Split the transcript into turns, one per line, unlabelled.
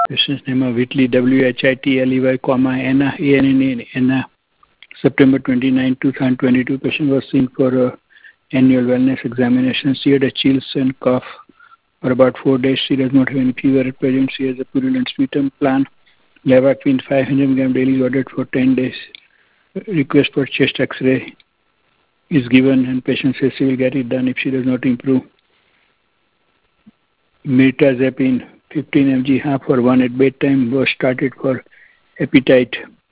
Patient's name is Whitley, WHITLEY, Anna, Anna. September 29, 2022. Patient was seen for annual wellness examination. She had a chills and cough for about 4 days. She does not have any fever at present. She has a purulent sputum. Plan Levactine 500 mg daily ordered for 10 days. Request for chest X-ray is given, and patient says she will get it done if she does not improve. Mirtazapine 15 mg half for 1 at bedtime was started for appetite.